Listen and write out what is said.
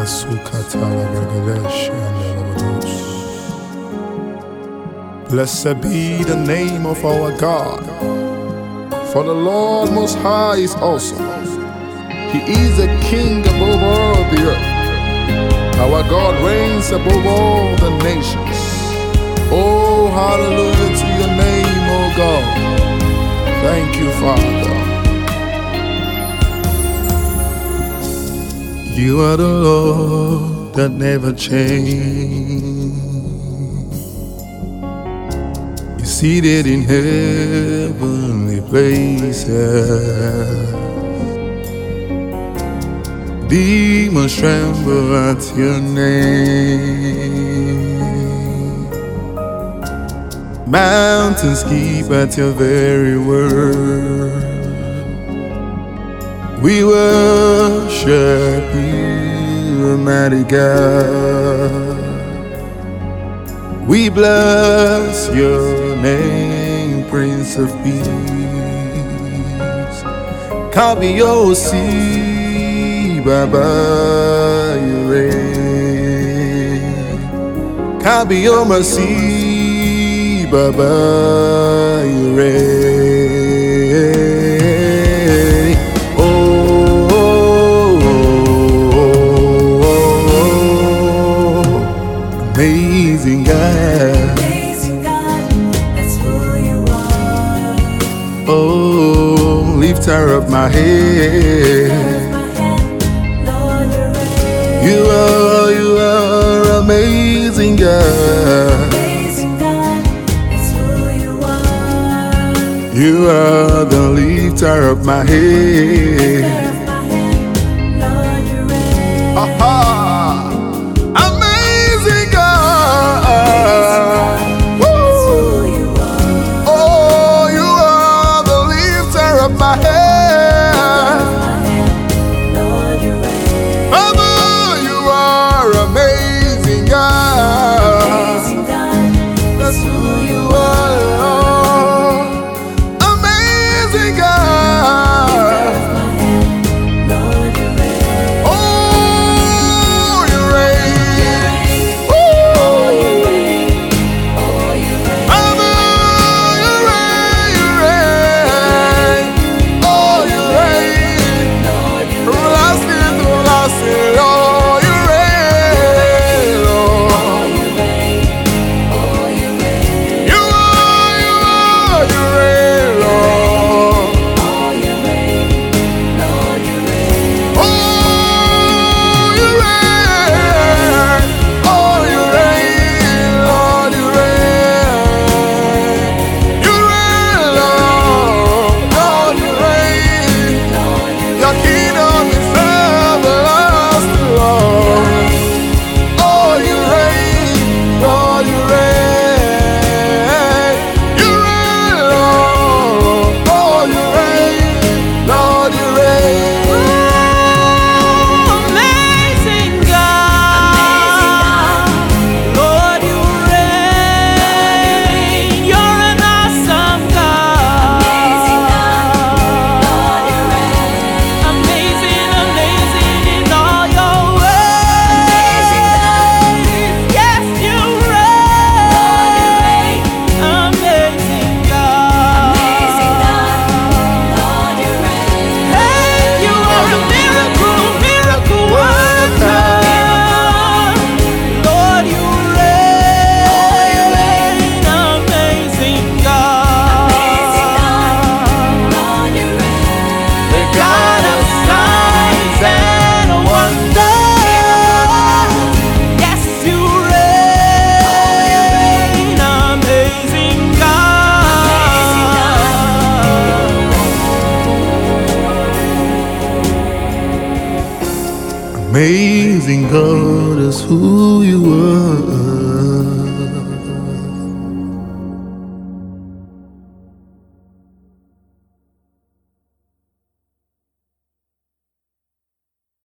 Blessed be the name of our God, for the Lord Most High is awesome. He is a king above all the earth. Our God reigns above all the nations. Oh, hallelujah to your name, oh God. Thank you, Father. You are the Lord that never changes. You're seated in heavenly places. Demons tremble at your name. Mountains keep at your very word. We worship you, mighty God. We bless your name, Prince of Peace. Kabiyesi, Baba, you reign. Kabiyesi, Baba, you reign. Oh, amazing God. Amazing God, that's who you are. Oh, lifter of my head. You are amazing God. Amazing God, that's who you are. You are the lifter of my head. Lord, you reign. Aha! Amazing God. That's who you are. Oh, you are the lifter of my head. Lord, you reign. Father, you are amazing God. Amazing God, That's who you are. Amazing God. Lord, you reign. Oh, you reign. Oh, You reign. Oh, you reign. Father, you reign, you reign. Oh, you reign. Lord, you From last year to last year, oh, you reign, Lord. you reign. Oh, you reign. You reign, Lord. Oh, you reign. Lord, you reign. Oh, you reign. Oh, you reign, Lord, you reign. You reign, Lord. Lord, you reign. Your kingdom is everlasting, Lord. Oh, you reign. Lord, you reign. You reign, Lord. Oh, you reign. Lord, you reign. Amazing God, Lord, you reign. You're an awesome God. Amazing, amazing in all your ways. Yes, you reign. Amazing God. Hey, you are a miracle worker. Lord, you reign. Amazing God. The God of signs and wonders. Yes, you reign. Amazing God. Amazing God is who you are.